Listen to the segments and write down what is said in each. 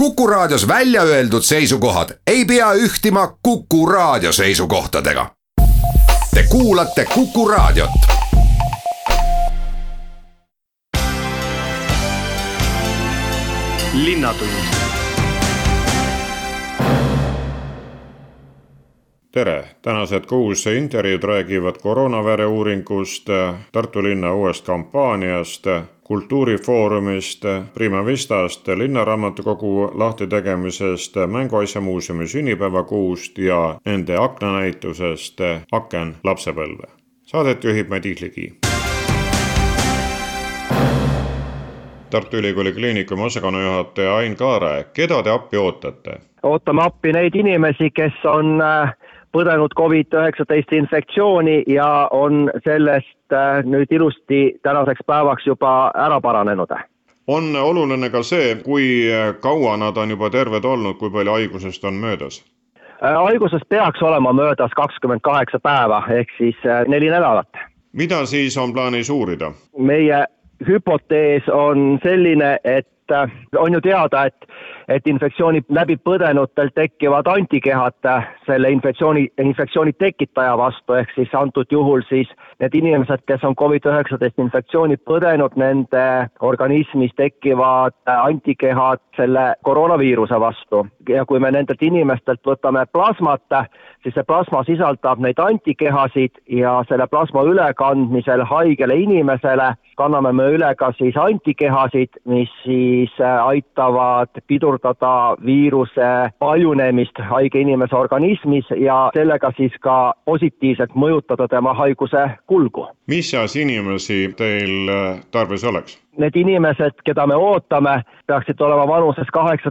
Kuku Raadios välja öeldud seisukohad ei pea ühtima Kuku Raadio seisukohtadega. Te kuulate Kuku Raadiot. Linnatund. Tere! Tänased 6 intervjuud räägivad koroonaväre uuringust, Tartu linna uuest kampaaniast, kultuurifoorumist, Prima Vistast, linnaraamatukogu lahtitegemisest, Mänguasja muuseumi sünnipäevakuust ja nende aknanäitusest Aken lapsepõlve. Saadet juhib Madis Ligi. Tartu Ülikooli Kliinikumi osakonnajuhataja Ain Kaare, keda te appi ootate? Ootame appi neid inimesi, kes on põdenud COVID-19 infektsiooni ja on sellest nüüd ilusti tänaseks päevaks juba ära paranenud. On oluline ka see, kui kaua nad on juba terved olnud, kui palju haigusest on möödas? Haigusest peaks olema möödas 28 päeva ehk siis 4 nädalat. Mida siis on plaanis uurida? Meie hüpotees on selline, et on ju teada, et infektsiooni läbi põdenutel tekivad antikehad selle infektsiooni tekitaja vastu, ehk siis antud juhul siis need inimesed, kes on COVID-19 infektsiooni põdenud, nende organismis tekivad antikehad selle koroonaviiruse vastu. Ja kui me nendelt inimestelt võtame plasmat, siis see plasma sisaldab neid antikehasid ja selle plasma ülekandmisel haigele inimesele kanname me üle ka siis antikehasid, mis siis aitavad pidurdada viiruse paljunemist haige inimese organismis ja sellega siis ka positiivselt mõjutada tema haiguse kulgu. Mis seas inimesi teil tarvis oleks? Need inimesed, keda me ootame, peaksid olema vanuses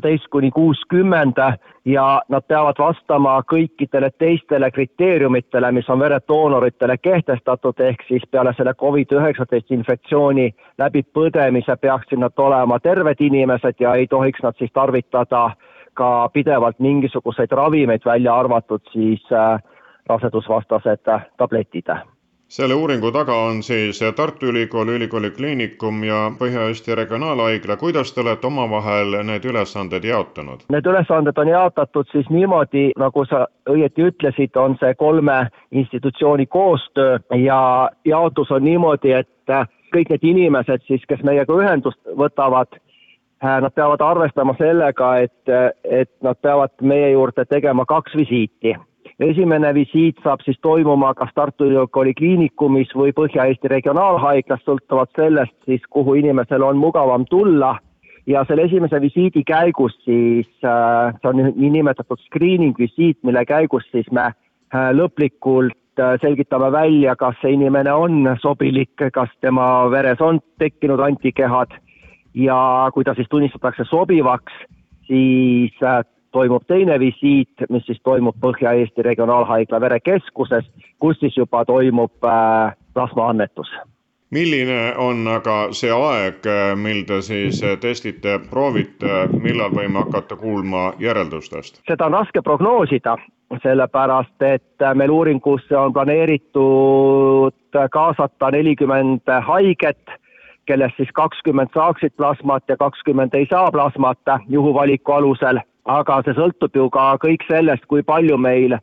18–60 ja nad peavad vastama kõikidele teistele kriteeriumitele, mis on veredoonoritele kehtestatud, ehk siis peale selle COVID-19 infektsiooni läbi põdemise peaksid nad olema terved inimesed ja ei tohiks nad siis tarvitada ka pidevalt mingisuguseid ravimeid, välja arvatud siis rasedusvastased tabletid. Selle uuringu taga on siis Tartu Ülikooli, Ülikooli Kliinikum ja Põhja-Eesti Regionaalhaigla. Kuidas te olete omavahel need ülesanded jaotanud? Need ülesanded on jaotatud siis niimoodi, nagu sa õieti ütlesid, on see 3 institutsiooni koostöö ja jaotus on niimoodi, et kõik need inimesed siis, kes meiega ühendust võtavad, nad peavad arvestama sellega, et nad peavad meie juurde tegema 2 visiiti. Esimene visiit saab siis toimuma kas Tartu Ülikooli Kliinikumis või Põhja-Eesti Regionaalhaiglas, sõltuvalt sellest siis, kuhu inimesel on mugavam tulla. Ja selle esimese visiidi käigus siis, see on niinimetatud screening visiit, mille käigus siis me lõplikult selgitame välja, kas see inimene on sobilik, kas tema veres on tekkinud antikehad ja kui ta siis tunnistatakse sobivaks, siis toimub teine visiit, mis siis toimub Põhja-Eesti Regionaalhaigla verekeskuses, kus siis juba toimub plasmaannetus. Milline on aga see aeg, mil te siis testite, proovite, millal võime hakata kuulma järeldustest? Seda on raske prognoosida, sellepärast, et meil uuringusse on planeeritud kaasata 40 haiget, kellest siis 20 saaksid plasmat ja 20 ei saa plasmat juhuvaliku alusel. Aga see sõltub ju ka kõik sellest, kui palju meil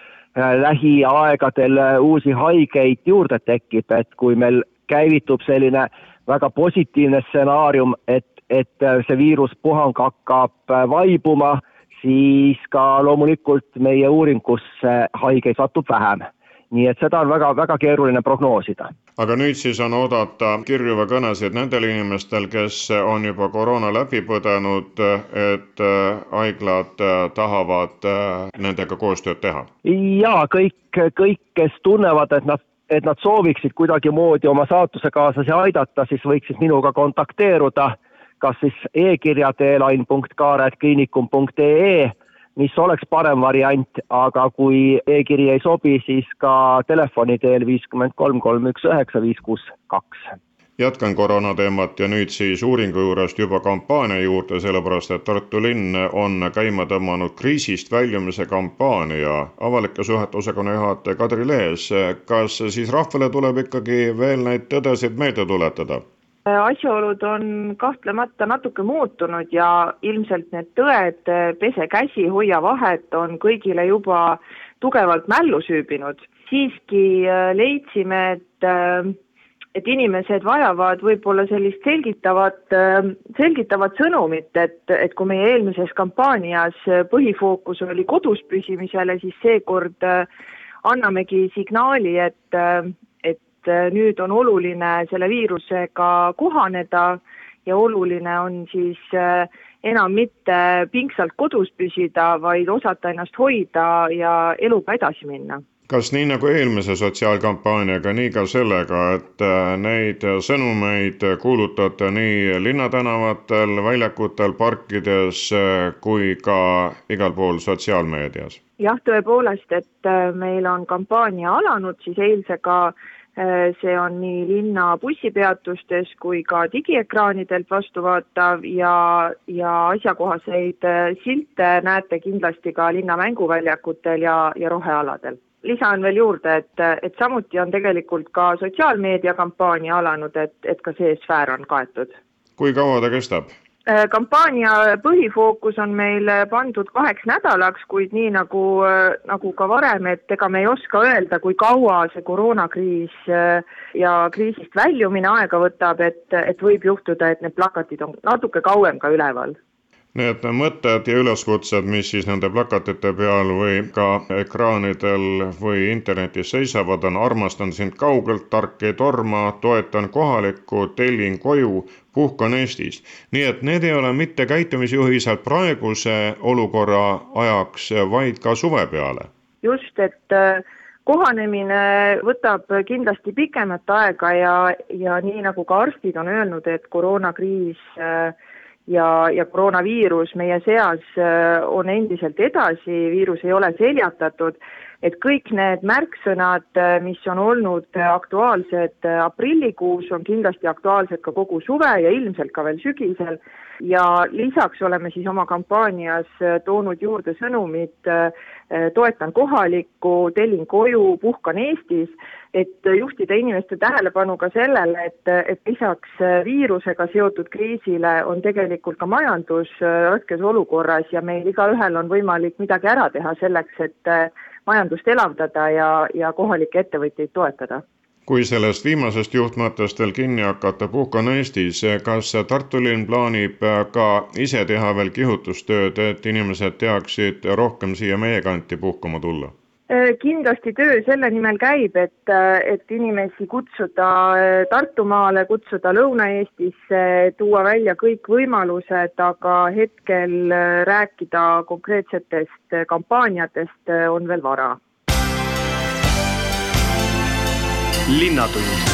lähiaegadel uusi haigeid juurde tekib, et kui meil käivitub selline väga positiivne stsenaarium, et see viiruspuhang hakkab vaibuma, siis ka loomulikult meie uuringusse haigeid satub vähem. Nii et seda on väga keeruline prognoosida. Aga nüüd siis on oodata kirjuva kõnesid nendel inimestel, kes on juba koroona läbi põdenud, et haiglad tahavad nendega koostööd teha? Jaa, kõik, kes tunnevad, et nad sooviksid kuidagi moodi oma saatusekaaslasi aidata, siis võiksid minuga kontakteeruda, kas siis e-kirja teel ain.kaare@kliinikum.ee, mis oleks parem variant, aga kui e-kiri ei sobi, siis ka telefoni teel 53 319 562. Jätkan koroonateemat ja nüüd siis uuringu juurest juba kampaania juurde, sellepärast et Tartu linn on käima tõmmanud kriisist väljumise kampaania. Avalike suhete osakonna juhataja Kadri Lees, kas siis rahvale tuleb ikkagi veel neid tõdesid meelde tuletada? Asjaolud on kahtlemata natuke muutunud ja ilmselt need tõed, pese käsi, hoia vahet, on kõigile juba tugevalt mällu süübinud. Siiski leidsime, et inimesed vajavad võib-olla sellist selgitavat sõnumit, et kui meie eelmises kampaanias põhifookus oli kodus püsimisele, siis seekord annamegi signaali, et nüüd on oluline selle viirusega kohaneda ja oluline on siis enam mitte pingsalt kodus püsida, vaid osata ennast hoida ja eluga edasi minna. Kas nii nagu eelmise sotsiaalkampaaniaga, nii ka sellega, et neid sõnumeid kuulutate nii linnatänavatel, väljakutel, parkides kui ka igal pool sotsiaalmeedias? Jah, tõepoolest, et meil on kampaania alanud siis eilsega. See on nii linna bussipeatustes kui ka digiekraanidelt vastuvaatav ja asjakohaseid silte näete kindlasti ka linna mänguväljakutel ja rohealadel. Lisan veel juurde, et samuti on tegelikult ka sotsiaalmeedia kampaania alanud, et ka see sfäär on kaetud. Kui kaua ta kestab? Kampaania põhifookus on meil pandud 2 nädalaks, kuid nii nagu ka varem, et ega me ei oska öelda, kui kaua see koroonakriis ja kriisist väljumine aega võtab, et võib juhtuda, et need plakatid on natuke kauem ka üleval. Need mõtted ja üleskutsed, mis siis nende plakatite peal või ka ekraanidel või internetis seisavad, on armastan sind kaugelt, tark ei torma, toetan kohalikku, tellin koju, puhkan Eestist. Nii et need ei ole mitte käitumisjuhised praeguse olukorra ajaks, vaid ka suve peale. Just, et kohanemine võtab kindlasti pikemat aega ja nii nagu ka arstid on öelnud, et koroonakriis ja koroonaviirus meie seas on endiselt edasi, viirus ei ole seljatatud, et kõik need märksõnad, mis on olnud aktuaalsed aprillikuus, on kindlasti aktuaalsed ka kogu suve ja ilmselt ka veel sügisel. Ja lisaks oleme siis oma kampaanias toonud juurde sõnumid toetan kohalikku, tellin koju, puhkan Eestis, et juhtida inimeste tähelepanu ka sellele, et lisaks viirusega seotud kriisile on tegelikult ka majandus raskes olukorras ja meil igaühel on võimalik midagi ära teha selleks, et majandust elavdada ja kohalikke ettevõtteid toetada. Kui sellest viimasest juhtmõttest veel kinni hakata puhkan Eestis, kas Tartu linn plaanib ka ise teha veel kihutustööd, et inimesed teaksid rohkem siia meie kanti puhkama tulla? Kindlasti töö selle nimel käib, et inimesi kutsuda Tartumaale, kutsuda Lõuna-Eestisse, tuua välja kõik võimalused, aga hetkel rääkida konkreetsetest kampaaniatest on veel vara. Linnatund.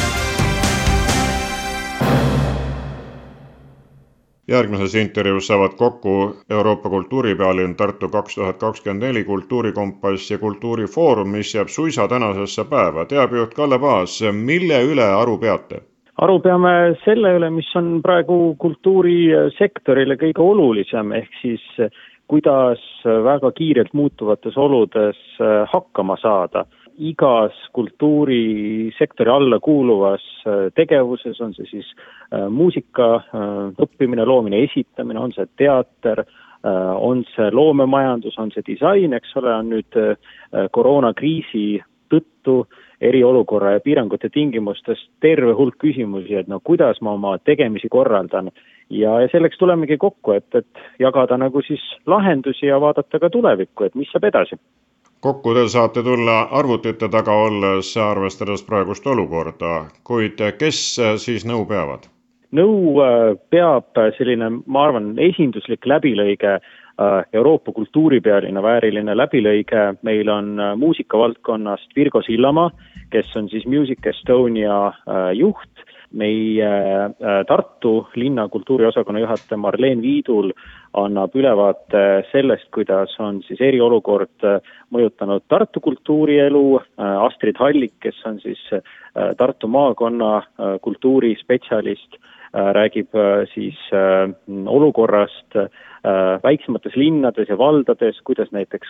Järgmises intervjuus saavad kokku Euroopa kultuuripealinn Tartu 2024 kultuurikompass ja kultuurifoorum, mis jääb suisa tänasesse päeva. Teabjuht Kalle Paas, mille üle aru peate? Aru peame selle üle, mis on praegu kultuurisektorile kõige olulisem, ehk siis kuidas väga kiirelt muutuvates oludes hakkama saada. Igas kultuurisektori alla kuuluvas tegevuses, on see siis muusika, õppimine, loomine, esitamine, on see teater, on see loomemajandus, on see disain, eks ole, on nüüd koroonakriisi tõttu eriolukorra ja piirangute tingimustes terve hulk küsimusi, et kuidas ma oma tegemisi korraldan. Ja selleks tulemegi kokku, et jagada nagu siis lahendusi ja vaadata ka tulevikku, et mis saab edasi. Kokku te saate tulla arvutite taga olles, arvestades praegust olukorda, kuid kes siis nõu peavad? Nõu peab selline, ma arvan, esinduslik läbilõige, Euroopa kultuuripealinna vääriline läbilõige. Meil on muusikavaldkonnast Virgo Sillamaa, kes on siis Music Estonia juht. Meie Tartu linna kultuuriosakonna juhataja Marleen Viidul annab ülevaate sellest, kuidas on siis eriolukord mõjutanud Tartu kultuurielu. Astrid Hallik, kes on siis Tartu maakonna kultuurispetsialist, räägib siis olukorrast väiksemates linnades ja valdades, kuidas näiteks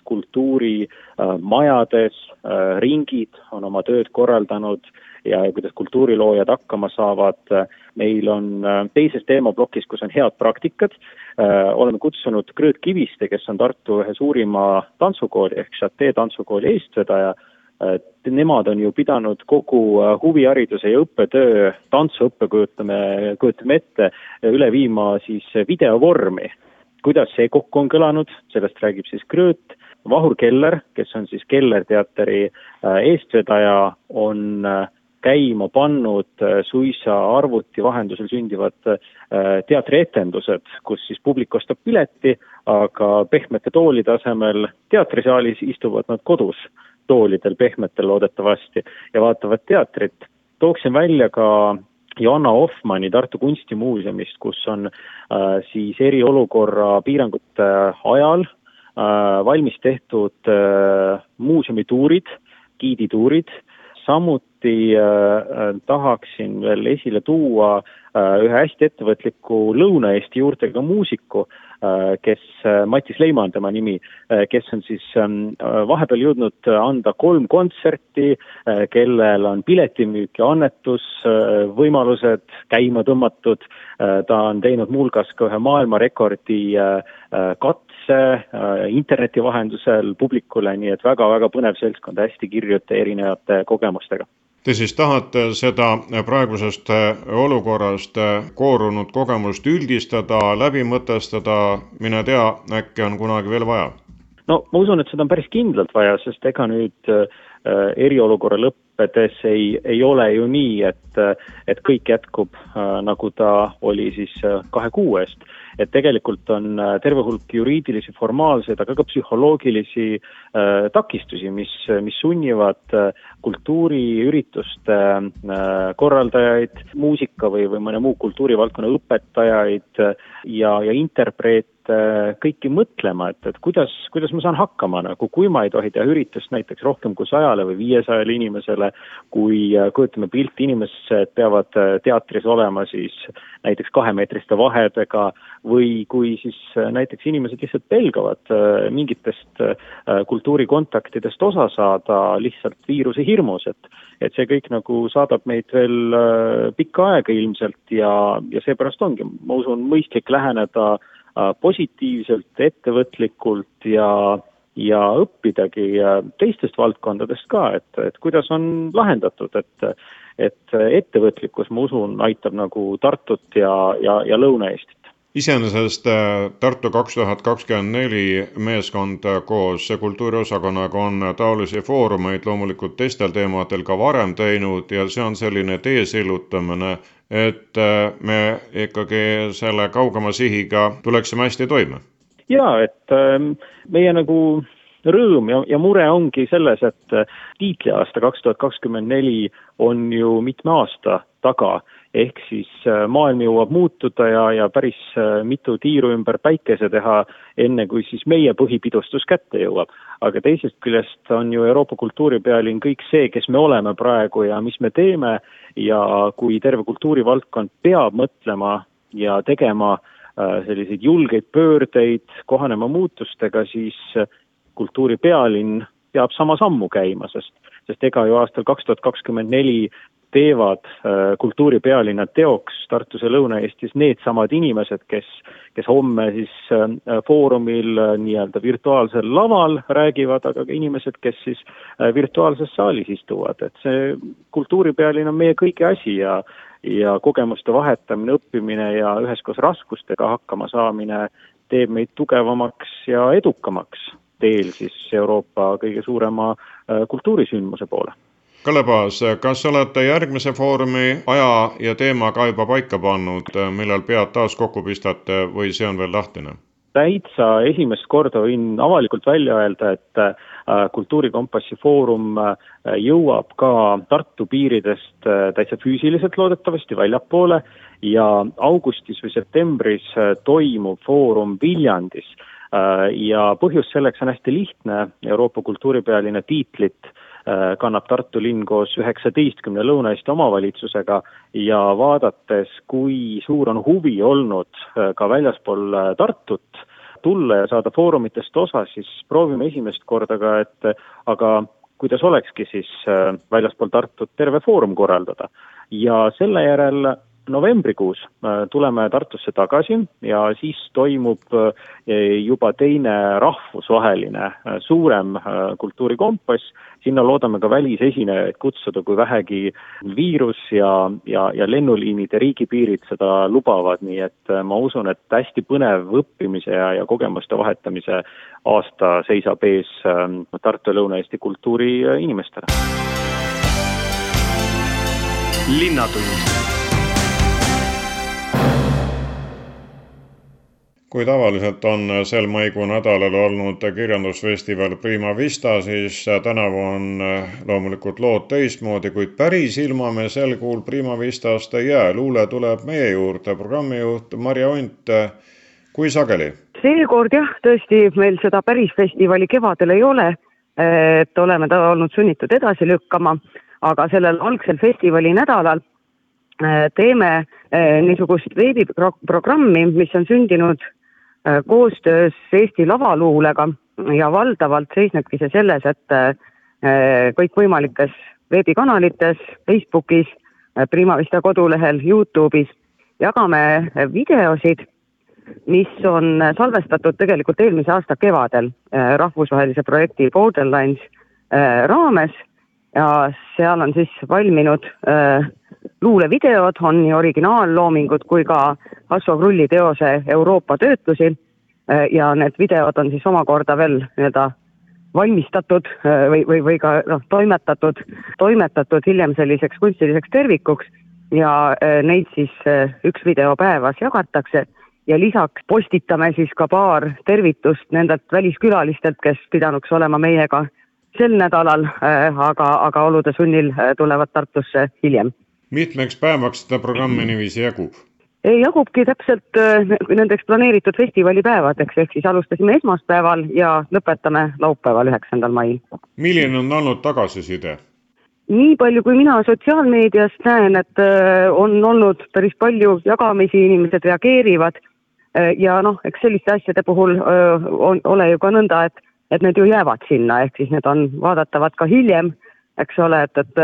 kultuurimajades ringid on oma tööd korraldanud ja kuidas kultuuriloojad hakkama saavad. Meil on teises teemaplokis, kus on head praktikad. Oleme kutsunud Gröt Kiviste, kes on Tartu ühe suurima tantsukooli ehk Chate tantsukooli eestvedaja. Nemad on ju pidanud kogu huvihariduse ja õppetöö tantsuõppe kujutame ette üle viima siis videovormi. Kuidas see kokku on kõlanud, sellest räägib siis Gröt. Vahur Keller, kes on siis Keller teatri eestvedaja, on käima pannud suisa arvuti vahendusel sündivad teatrietendused, kus siis publik ostab pileti, aga pehmete toolide asemel teatrisaalis istuvad nad kodus toolidel pehmetel loodetavasti ja vaatavad teatrit. Tooksin välja ka Joanna Hoffmanni Tartu Kunstimuuseumist, kus on siis eriolukorra piirangute ajal valmis tehtud muuseumituurid, giidituurid. Samuti tahaksin veel esile tuua ühe hästi ettevõtliku Lõuna-Eesti juurtega muusiku, kes Matis Leiman tema nimi, kes on siis vahepeal jõudnud anda 3 kontserti, kellel on piletimüük ja annetusvõimalused käima tõmmatud. Ta on teinud muulgas ka ühe maailmarekordi katse interneti vahendusel publikule, nii et väga-väga põnev seltskond, hästi kirjute erinevate kogemustega. Te siis tahate seda praegusest olukorrast koorunud kogemust üldistada, läbi mõtestada, mine tea, äkki on kunagi veel vaja? No ma usun, et seda on päris kindlalt vaja, sest ega nüüd eriolukorra lõppedes ei ole ju nii, et kõik jätkub nagu ta oli siis 2 kuu eest. Et tegelikult on terve hulk juriidilisi, formaalseid, aga ka psühholoogilisi takistusi, mis sunnivad kultuuriürituste korraldajaid, muusika või mõne muu kultuurivaldkonna õpetajaid ja interpreete kõiki mõtlema, et kuidas ma saan hakkama, nagu kui ma ei tohi teha üritust näiteks rohkem kui 100 või 500 inimesele, kui kujutame pilti inimesed peavad teatris olema siis näiteks 2-meetriste vahedega või kui siis näiteks inimesed lihtsalt pelgavad mingitest kultuurikontaktidest osa saada lihtsalt viiruse hirmus, et see kõik nagu saadab meid veel pikka aega ilmselt ja seepärast ongi, ma usun, mõistlik läheneda positiivselt, ettevõtlikult ja õppidagi teistest valdkondadest ka, et kuidas on lahendatud, et ettevõtlikkus, ma usun, aitab nagu Tartut ja Lõuna-Eestit. Iseenesest Tartu 2024 meeskond koos kultuuriosakonnaga on taolisi foorumeid loomulikult teistel teemadel ka varem teinud ja see on selline tee sillutamine, et me ikkagi selle kaugema sihiga tuleksime hästi toime. Jaa, et meie nagu rõõm ja mure ongi selles, et tiitliaasta 2024 on ju mitme aasta taga, ehk siis maailm jõuab muutuda ja päris mitu tiiru ümber päikese teha, enne kui siis meie põhipidustus kätte jõuab. Aga teisest küljest on ju Euroopa kultuuripealinn kõik see, kes me oleme praegu ja mis me teeme ja kui terve kultuurivaldkond peab mõtlema ja tegema selliseid julgeid pöördeid, kohanema muutustega, siis kultuuripealinn peab sama sammu käima, sest ega ju aastal 2024 teevad kultuuripealinna teoks Tartus ja Lõuna-Eestis need samad inimesed, kes homme siis foorumil nii-öelda virtuaalsel laval räägivad, aga ka inimesed, kes siis virtuaalses saalis istuvad. Et see kultuuripealinn on meie kõigi asi ja kogemuste vahetamine, õppimine ja üheskoos raskustega hakkama saamine teeb meid tugevamaks ja edukamaks teel siis Euroopa kõige suurema kultuurisündmuse poole. Kalle Paas, kas olete järgmise foorumi aja ja teema ka juba paika pannud, millal pead taas kokku pistate või see on veel lahtine? Täitsa esimest korda võin avalikult välja öelda, et Kultuurikompassi foorum jõuab ka Tartu piiridest täitsa füüsiliselt loodetavasti väljapoole ja augustis või septembris toimub foorum Viljandis. Ja põhjus selleks on hästi lihtne, Euroopa kultuuripealinna tiitlit kannab Tartu linn koos 19 Lõuna-Eesti omavalitsusega ja vaadates, kui suur on huvi olnud ka väljaspool Tartut tulla ja saada foorumitest osa, siis proovime esimest korda ka, et aga kuidas olekski siis väljaspool Tartut terve foorum korraldada. Ja selle järel novembrikuus tuleme Tartusse tagasi ja siis toimub juba teine rahvusvaheline suurem kultuurikompass. Sinna loodame ka välisesinejaid kutsuda, kui vähegi viirus ja lennuliinid ja riigipiirid seda lubavad. Nii et ma usun, et hästi põnev õppimise ja kogemuste vahetamise aasta seisab ees Tartu ja Lõuna-Eesti kultuuri inimestele. Linnatund. Kui tavaliselt on sel maikuu nädalal olnud kirjandusfestival Prima Vista, siis tänavu on loomulikult lood teistmoodi, kuid päris ilma me sel kuul Prima Vistast ei jää. Luule tuleb meie juurde, programmijuht Marja Unt, kui sageli? Seekord jah, tõesti meil seda päris festivali kevadel ei ole, et oleme ta olnud sunnitud edasi lükkama, aga sellel algsel festivali nädalal teeme niisugust veebiprogrammi, mis on sündinud koostöös Eesti lavaluulega ja valdavalt seisnebki see selles, et kõikvõimalikes veebikanalites, Facebookis, Prima Vista kodulehel, YouTube'is jagame videosid, mis on salvestatud tegelikult eelmise aasta kevadel rahvusvahelise projekti Borderlines raames ja seal on siis valminud luulevideod, on nii originaalloomingut kui ka Hasso Krulli teose Euroopa töötlusi ja need videod on siis omakorda veel valmistatud või ka toimetatud hiljem selliseks kunstiliseks tervikuks ja neid siis üks video päevas jagatakse ja lisaks postitame siis ka paar tervitust nendelt väliskülalistelt, kes pidanuks olema meiega sel nädalal, aga olude sunnil tulevad Tartusse hiljem. Mitmeks päevaks seda programmi niiviisi jagub? Jagubki täpselt nendeks planeeritud festivalipäevadeks, ehk siis alustasime esmaspäeval ja lõpetame laupäeval 9. mail. Milline on olnud tagasiside? Nii palju, kui mina sotsiaalmeediast näen, et on olnud päris palju jagamisi, inimesed reageerivad ja eks selliste asjade puhul ole ju ka nõnda, et need ju jäävad sinna, ehk siis need on vaadatavad ka hiljem, eks ole,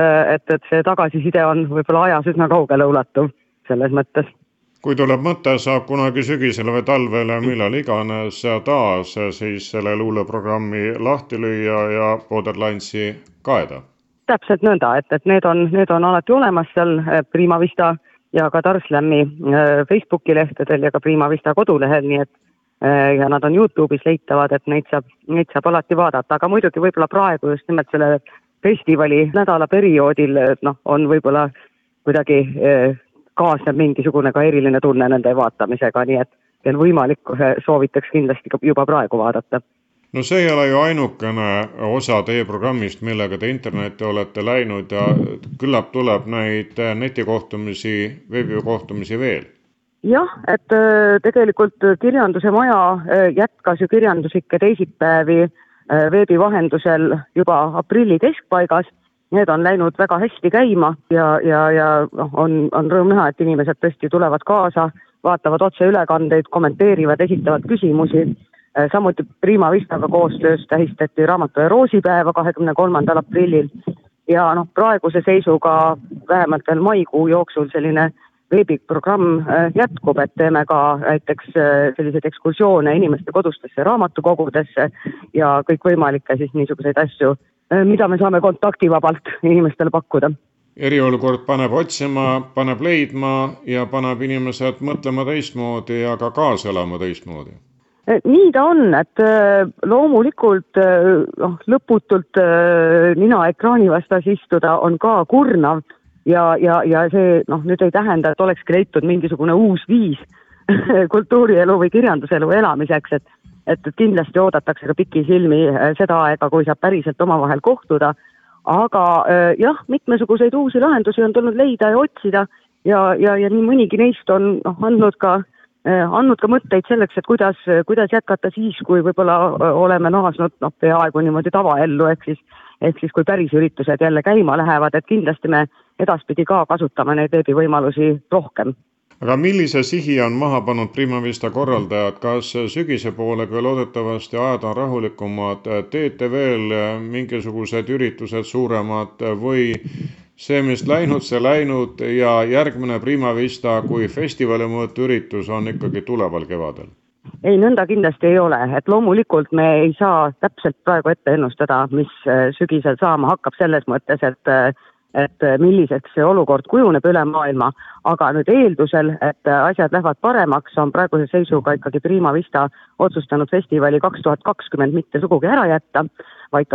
et see tagasiside on võib-olla ajas üsna kaugele ulatuv selles mõttes. Kui tuleb mõte, saab kunagi sügisele või talvele, millal iganes taas siis selle luuleprogrammi lahti lüüa ja Borderlinesi kaeda? Täpselt nõnda, et need on alati olemas seal Prima Vista ja ka Tarslami Facebooki lehtedel ja ka Prima Vista kodulehel, nii et ja nad on YouTube'is leitavad, et neid saab alati vaadata, aga muidugi võib-olla praegu just nimelt selle festivali nädala perioodil on võib-olla kuidagi kaasneb mingisugune ka eriline tunne nende vaatamisega, nii et veel võimalik soovitaks kindlasti juba praegu vaadata. No see ei ole ju ainukene osa teie programmist, millega te internetti olete läinud ja küllap tuleb neid netikohtumisi, veebikohtumisi veel. Jah, et tegelikult Kirjanduse Maja jätkas ju kirjandusikke teisipäevi veebi vahendusel juba aprilli keskpaigas. Need on läinud väga hästi käima ja on rõõm näha, et inimesed tõesti tulevad kaasa, vaatavad otse ülekandeid, kommenteerivad, esitavad küsimusi. Samuti Prima Vistaga koostöös tähistati Raamatu ja roosipäeva 23. aprillil ja praeguse seisuga vähemalt veel maikuu jooksul selline veebiprogramm jätkub, et teeme ka näiteks selliseid ekskursioone inimeste kodustesse raamatukogudesse ja kõikvõimalikke siis niisuguseid asju, mida me saame kontaktivabalt inimestele pakkuda. Eriolukord paneb otsima, paneb leidma ja paneb inimesed mõtlema teistmoodi ja ka kaasa elama teistmoodi. Nii ta on, et loomulikult lõputult nina ekraani vastas istuda on ka kurnav ja see nüüd ei tähenda, et olekski leitud mingisugune uus viis kultuurielu või kirjanduselu elamiseks, et kindlasti oodatakse ka pikisilmi seda aega, kui saab päriselt omavahel kohtuda, aga jah, mitmesuguseid uusi lahendusi on tulnud leida ja otsida ja nii mõnigi neist on andnud ka andnud ka mõtteid selleks, et kuidas jätkata siis, kui võib-olla oleme naasnud peaaegu niimoodi tavaellu, ehk siis kui päris üritused jälle käima lähevad, et kindlasti me edaspidi ka kasutame neid veebivõimalusi rohkem. Aga millise sihi on maha pannud Prima Vista korraldajad? Kas sügise poole, kui loodetavasti ajad on rahulikumad, teete veel mingisugused üritused suuremad või see, mis läinud, see läinud ja järgmine Prima Vista kui festivali mõõtu üritus on ikkagi tuleval kevadel? Ei, nõnda kindlasti ei ole, et loomulikult me ei saa täpselt praegu ette ennustada, mis sügisel saama hakkab selles mõttes, et milliseks see olukord kujuneb üle maailma, aga nüüd eeldusel, et asjad lähevad paremaks, on praeguse seisuga ikkagi Prima Vista otsustanud festivali 2020 mitte sugugi ära jätta, vaid ta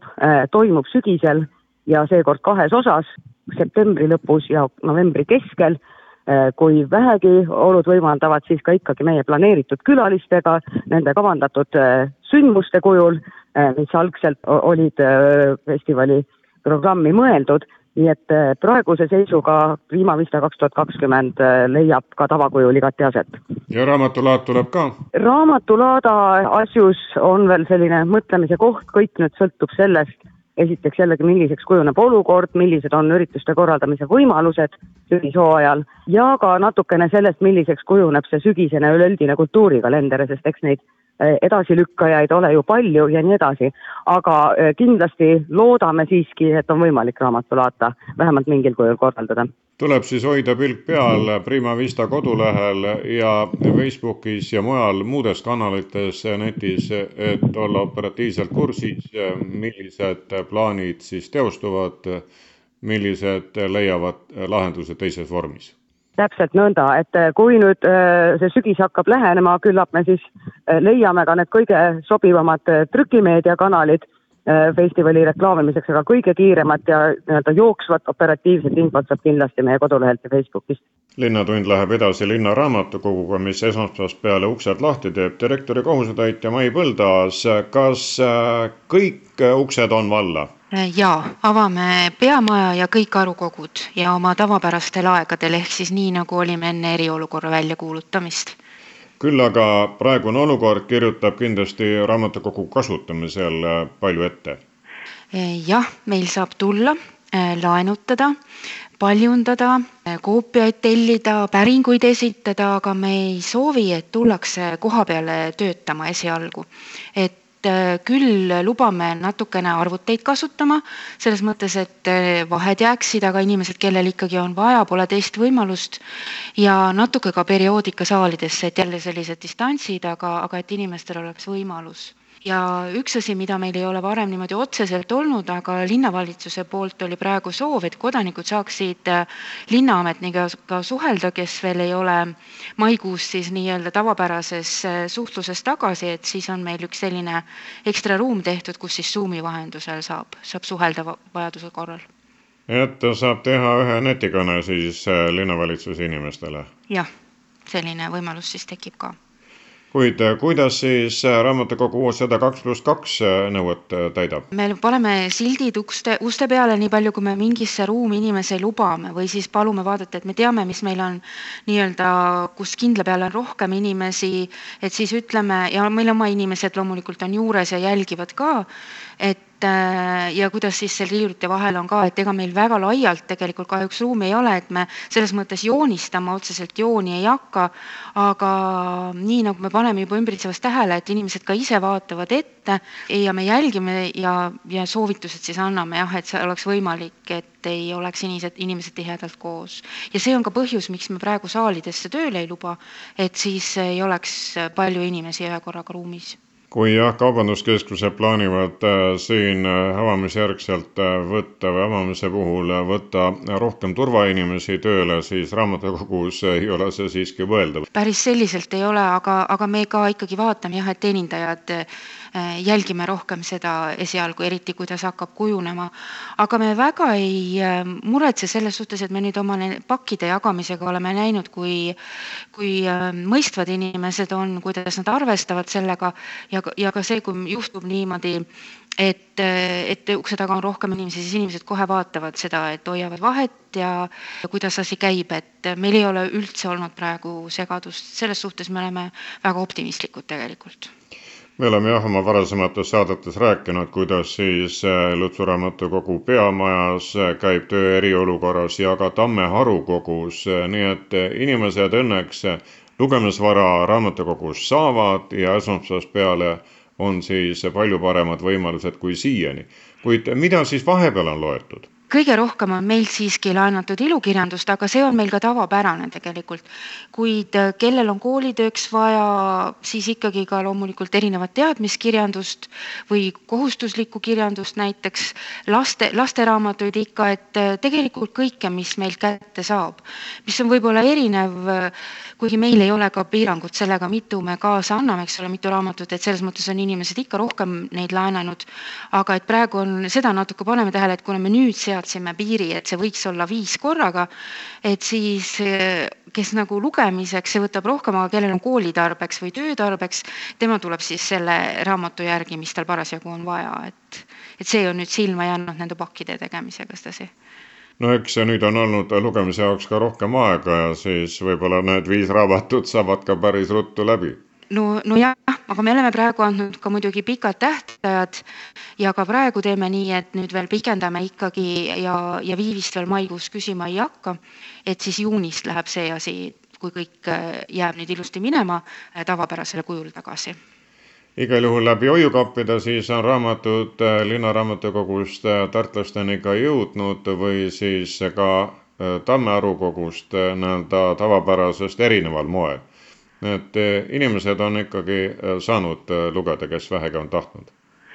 toimub sügisel ja seekord 2 osas, septembri lõpus ja novembri keskel, kui vähegi olud võimaldavad, siis ka ikkagi meie planeeritud külalistega, nende kavandatud sündmuste kujul, mis algselt olid festivali programmi mõeldud, nii et praeguse seisuga Prima Vista 2020 leiab ka tavakujul igati aset. Ja raamatulaad tuleb ka? Raamatulaada asjus on veel selline mõtlemise koht, kõik nüüd sõltub sellest, esiteks jällegi milliseks kujuneb olukord, millised on ürituste korraldamise võimalused sügishooajal ja ka natukene sellest, milliseks kujuneb see sügisene üleüldine kultuurikalender, sest eks neid edasilükkajaid ole ju palju ja nii edasi, aga kindlasti loodame siiski, et on võimalik raamatulaata vähemalt mingil kujul korraldada. Tuleb siis hoida pilk peal Prima Vista kodulehel ja Facebookis ja mujal muudes kanalites netis, et olla operatiivselt kursis, millised plaanid siis teostuvad, millised leiavad lahenduse teises vormis. Täpselt nõnda, et kui nüüd see sügis hakkab lähenema, küllap me siis leiame ka need kõige sobivamad trükimeediakanalid festivali reklaamimiseks, aga kõige kiiremat ja jooksvat operatiivset infot saab kindlasti meie kodulehelt ja Facebookist. Linnatund läheb edasi Linna raamatukoguga, mis esmaspäevast peale uksed lahti teeb. Direktori kohusetäitja Mai Põldaas, kas kõik uksed on valla? Jaa, avame peamaja ja kõik arukogud ja oma tavapärastel aegadel, ehk siis nii, nagu olime enne eriolukorra väljakuulutamist. Küll aga praegune olukord kirjutab kindlasti raamatukogu kasutamisel palju ette. Jah, meil saab tulla, laenutada, paljundada, koopiaid tellida, päringuid esitada, aga me ei soovi, et tullakse koha peale töötama esialgu. Et küll lubame natukene arvuteid kasutama, selles mõttes, et vahed jääksid, aga inimesed, kellel ikkagi on vaja, pole teist võimalust ja natuke ka perioodikasaalidesse, et jälle sellised distantsid, aga et inimestel oleks võimalus. Ja üks asi, mida meil ei ole varem niimoodi otseselt olnud, aga linnavalitsuse poolt oli praegu soov, et kodanikud saaksid linnaametniga ka suhelda, kes veel ei ole maikuus siis nii-öelda tavapärases suhtluses tagasi, et siis on meil üks selline ekstra ruum tehtud, kus siis Zoomi vahendusel saab suhelda vajaduse korral. Et saab teha ühe netikõne siis linnavalitsuse inimestele? Jah, selline võimalus siis tekib ka. Kuid kuidas siis raamatukogu 102+2 nõuet täidab? Me paneme sildid uste peale nii palju, kui me mingisse ruumi inimese lubame või siis palume vaadata, et me teame, mis meil on nii-öelda, kus kindla peale on rohkem inimesi, et siis ütleme, ja meil oma inimesed loomulikult on juures ja jälgivad ka, et ja kuidas siis seal riiulite vahel on ka, et ega meil väga laialt tegelikult kahjuks ruumi ei ole, et me selles mõttes joonistama otseselt jooni ei hakka, aga nii nagu me paneme juba ümbritsevast tähele, et inimesed ka ise vaatavad ette ja me jälgime ja soovitused siis anname, et see oleks võimalik, et ei oleks inimesed tihedalt koos. Ja see on ka põhjus, miks me praegu saalidesse tööle ei luba, et siis ei oleks palju inimesi ühe korraga ruumis. Kui kaubanduskeskused plaanivad siin avamisjärgselt võtta või avamise puhul võtta rohkem turvainimesi tööle, siis raamatukogus ei ole see siiski mõeldav. Päris selliselt ei ole, aga me ka ikkagi vaatame, et teenindajad jälgime rohkem seda esialgu, eriti kuidas hakkab kujunema. Aga me väga ei muretse selles suhtes, et me nüüd oma pakkide jagamisega oleme näinud, kui mõistvad inimesed on, kuidas nad arvestavad sellega ja ka see, kui juhtub niimoodi, et ukse taga on rohkem inimesi, siis inimesed kohe vaatavad seda, et hoiavad vahet ja kuidas asi käib, et meil ei ole üldse olnud praegu segadust. Selles suhtes me oleme väga optimistlikud tegelikult. Me oleme oma varasemates saadetes rääkinud, kuidas siis Lutsu raamatukogu peamajas käib töö eriolukorras ja ka Tamme harukogus, nii et inimesed õnneks lugemisvara raamatukogus saavad ja esmaspäevast peale on siis palju paremad võimalused kui siiani. Kuid mida siis vahepeal on loetud? Kõige rohkem on meil siiski laenatud ilukirjandust, aga see on meil ka tavapärane tegelikult. Kuid kellel on koolitööks vaja, siis ikkagi ka loomulikult erinevat teadmiskirjandust või kohustuslikku kirjandust, näiteks lasteraamatuid ikka, et tegelikult kõike, mis meilt kätte saab. Mis on võib-olla erinev, kuigi meil ei ole ka piirangut sellega, mitu me kaasa anname, eks ole, mitu raamatut, et selles mõttes on inimesed ikka rohkem neid laenanud. Aga et praegu on seda natuke paneme tähele, et kuna me nüüd seadsime piiri, et see võiks olla 5 korraga, et siis kes nagu lugemiseks, see võtab rohkem, aga kellel on koolitarbeks või töötarbeks, tema tuleb siis selle raamatu järgi, mis tal parasjagu on vaja, et see on nüüd silma jäänud nende pakkide tegemisega sedasi. No eks nüüd on olnud lugemise jaoks ka rohkem aega ja siis võib-olla need 5 raamatut saavad ka päris ruttu läbi. No jah, aga me oleme praegu andnud ka muidugi pikad tähtajad ja ka praegu teeme nii, et nüüd veel pikendame ikkagi ja viivist veel maikuus küsima ei hakka, et siis juunist läheb see asi, kui kõik jääb nüüd ilusti minema tavapärasele kujul tagasi. Igal juhul läbi hoiukappida siis on raamatud linnaraamatukogust tartlasteni ka jõudnud või siis ka Tamme harukogust näelda tavapärasest erineval moel. Et inimesed on ikkagi saanud lugeda, kes vähegi on tahtnud.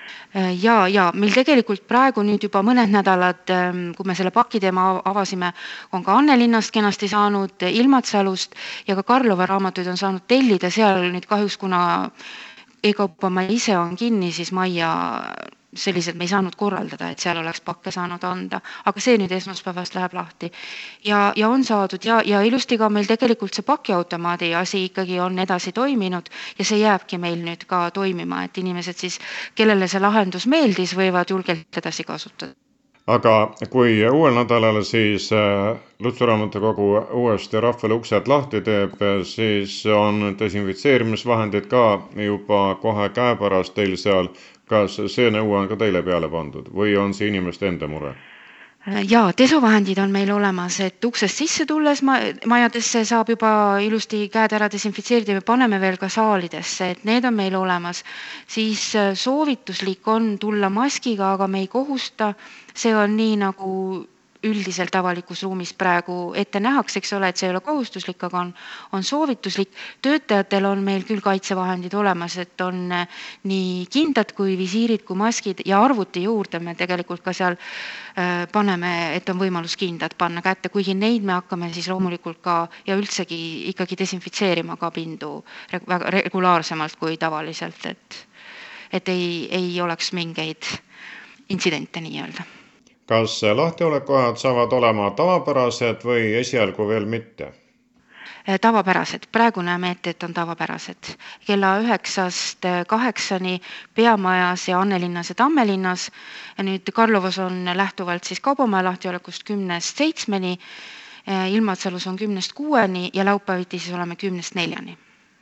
Ja meil tegelikult praegu nüüd juba mõned nädalad, kui me selle pakiteema avasime, on ka Annelinnast kenasti saanud, Ilmatsalust ja ka Karlova raamatuid on saanud tellida seal nüüd kahjuks, kuna e-kaupa ma ise on kinni, siis Maia sellised me ei saanud korraldada, et seal oleks pakke saanud anda, aga see nüüd esmaspäevast läheb lahti. Ja on saadud ja ilusti ka meil tegelikult see pakiautomaadi asi ikkagi on edasi toiminud ja see jääbki meil nüüd ka toimima, et inimesed siis, kellele see lahendus meeldis, võivad julgelt edasi kasutada. Aga kui uuel nädalal siis Lutsu raamatukogu uuesti rahvale uksed lahti teeb, siis on desinfitseerimisvahendid ka juba kohe käepärast teil seal. Kas see nõue on ka teile peale pandud või on see inimeste enda mure? Ja desovahendid on meil olemas, et uksest sisse tulles majadesse saab juba ilusti käed ära desinfitseerida ja paneme veel ka saalidesse, et need on meil olemas. Siis soovituslik on tulla maskiga, aga me ei kohusta. See on nii nagu üldiselt avalikus ruumis praegu ette nähaks, eks ole, et see ei ole kohustuslik, aga on soovituslik. Töötajatel on meil küll kaitsevahendid olemas, et on nii kindad kui visiirid kui maskid ja arvuti juurde me tegelikult ka seal paneme, et on võimalus kindad panna kätte, kuigi neid me hakkame siis loomulikult ka ja üldsegi ikkagi desinfitseerima ka pindu väga regulaarsemalt kui tavaliselt, et ei oleks mingeid intsidente nii-öelda. Kas lahtiolekuajad saavad olema tavapärased või esialgu veel mitte? Tavapärased. Praegu näeme ette, et on tavapärased. Kella 9-st 8-ni peamajas ja Annelinnas ja Tammelinnas. Ja nüüd Karlovas on lähtuvalt siis kaubamaja lahtiolekust 10-st 7-ni, Ilmatsalus on 10-st 6-ni ja laupäeviti siis oleme 10-st 4-ni.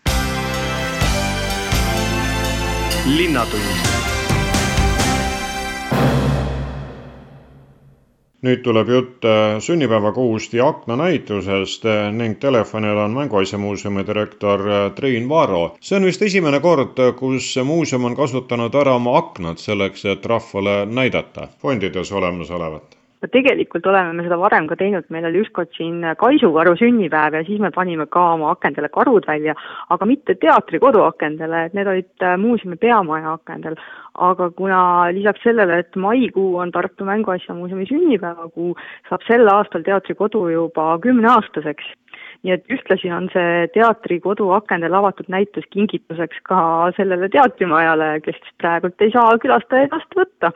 Linnatund. Nüüd tuleb jutt sünnipäevakuust ja aknanäitusest ning telefonil on Mänguasjamuuseumi direktor Triin Vaaro. See on vist esimene kord, kus muuseum on kasutanud ära oma aknad selleks, et rahvale näidata fondides olemas olevat. Tegelikult oleme me seda varem ka teinud, meil oli ükskord siin Kaisukaru sünnipäev ja siis me panime ka oma akendele karud välja, aga mitte teatri koduakendele, et need olid muuseumi peamaja akendel. Aga kuna lisaks sellele, et maikuu on Tartu Mänguasjamuuseumi sünnipäevakuu, saab sel aastal teatri kodu juba 10-aastaseks. Nii et ühtlasi on see teatri koduakendel avatud näitus kingituseks ka sellele teatrimajale, kes praegult ei saa külastajaid vastu võtta.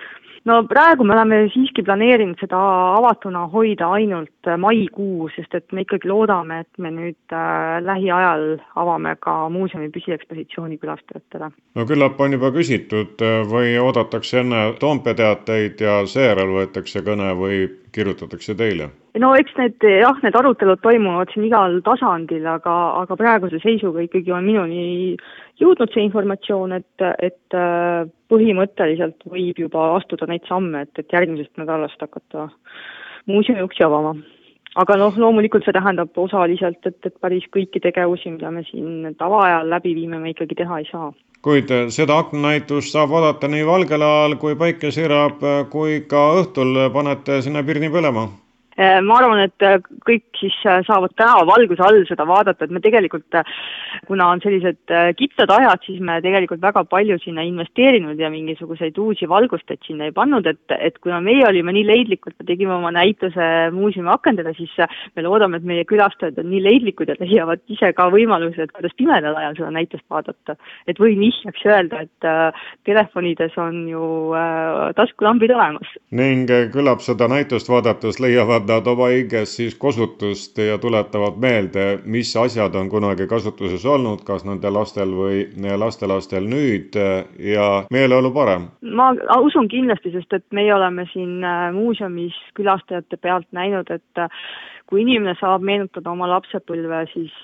no praegu me oleme siiski planeerinud seda avatuna hoida ainult maikuu, sest et me ikkagi loodame, et me nüüd lähiajal avame ka muuseumi püsiekspositsiooni külastajatele. No küllap on juba küsitud või oodatakse enne Toompea teateid ja seejärel võetakse kõne või kirjutatakse teile? No eks need arutelud toimuvad siin igal tasandil, aga praeguse seisuga ikkagi on minuni jõudnud see informatsioon, et põhimõtteliselt võib juba astuda neid samme, et järgmisest nädalast hakata muuseumi uksi avama. Aga loomulikult see tähendab osaliselt, et päris kõiki tegevusi, mida me siin tavaajal läbi viime, me ikkagi teha ei saa. Kuid seda aknanäitust saab vaadata nii valgel ajal, kui päike sirab, kui ka õhtul panete sinna pirni põlema? Ma arvan, et kõik siis saavad tänava valguse all seda vaadata, et me tegelikult, kuna on sellised kitsad ajad, siis me tegelikult väga palju sinna investeerinud ja mingisuguseid uusi valgusteid sinna ei pannud, et kuna meie olime nii leidlikud, me tegime oma näituse muuseumi akendele, siis me loodame, et meie külastajad on nii leidlikud ja leiavad ise ka võimalused, kuidas pimedal ajal seda näitust vaadata. Et võin vihjaks öelda, et telefonides on ju taskulambid olemas. Ning küllap seda näitust vaadates leiavad nad oma hinges siis kosutust ja tuletavad meelde, mis asjad on kunagi kasutuses olnud, kas nende lastel või lastelastel nüüd ja meeleolu parem. Ma usun kindlasti, sest et meie oleme siin muuseumis külastajate pealt näinud, et kui inimene saab meenutada oma lapsepõlve, siis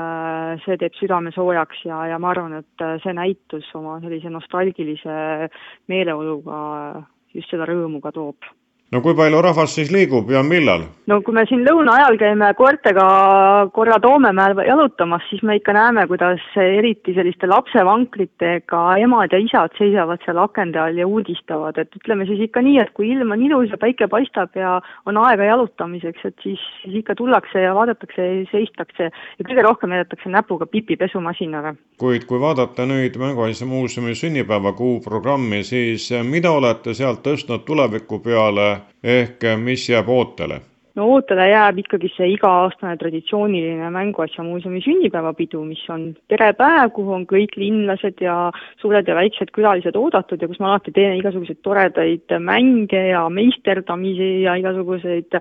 see teeb südame soojaks ja ma arvan, et see näitus oma sellise nostalgilise meeleoluga just seda rõõmu ka toob. No kui palju rahvas siis liigub ja millal? No kui me siin lõuna ajal käime koertega korra Toomemäel jalutamas, siis me ikka näeme, kuidas eriti selliste lapsevanklitega emad ja isad seisavad seal akende all ja uudistavad. Et ütleme siis ikka nii, et kui ilm on ilus ja päike paistab ja on aega jalutamiseks, et siis ikka tullakse ja vaadatakse ja seistakse ja kõige rohkem näidatakse näpuga Pipi pesumasinaga. Kuid kui vaadata nüüd Mänguasjade Muuseumi sünnipäevakuu programmi, siis mida olete sealt tõstnud tuleviku peale ehk mis jääb ootele? No ootele jääb ikkagi see iga-aastane traditsiooniline Mänguasja Muuseumi sünnipäevapidu, mis on perepäev, kuhu on kõik linlased ja suured ja väiksed külalised oodatud ja kus ma alati teen igasuguseid toredaid mänge ja meisterdamisi ja igasuguseid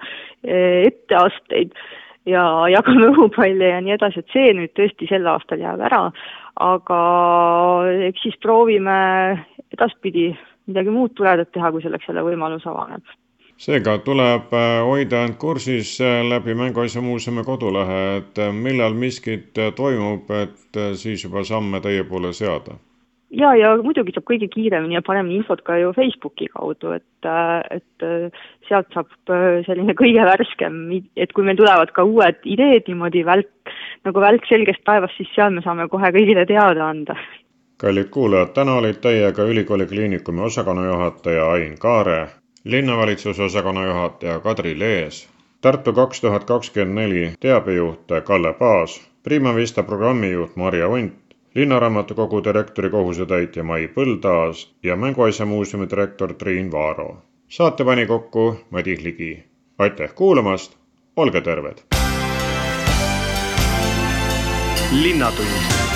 etteasteid ja jagame õhupalle ja nii edasi, et see nüüd tõesti sel aastal jääb ära, aga eks siis proovime edaspidi midagi muud tuledat teha, kui selleks selle võimalus avaneb. Seega tuleb hoida end kursis läbi Mänguasja Muuseumi kodulehe, et millal miskit toimub, et siis juba samme teie poole seada. Ja muidugi saab kõige kiiremini ja paremini infot ka ju Facebooki kaudu, et sealt saab selline kõige värskem, et kui meil tulevad ka uued ideed niimoodi nagu välk selgest taevast, siis seal me saame kohe kõigile teada anda. Kallid kuulajad, täna olid teiega Ülikooli Kliinikumi osakonnajuhataja Ain Kaare, linnavalitsuse osakonnajuhataja Kadri Lees, Tartu 2024 teabejuht Kalle Paas, Prima Vista programmijuht Marja Unt, Linnaraamatukogu direktori kohusetäitja Mai Põldaas ja Mänguasja Muuseumi direktor Triin Vaaro. Saate pani kokku Madis Ligi. Aitäh kuulamast, olge terved! Linnatund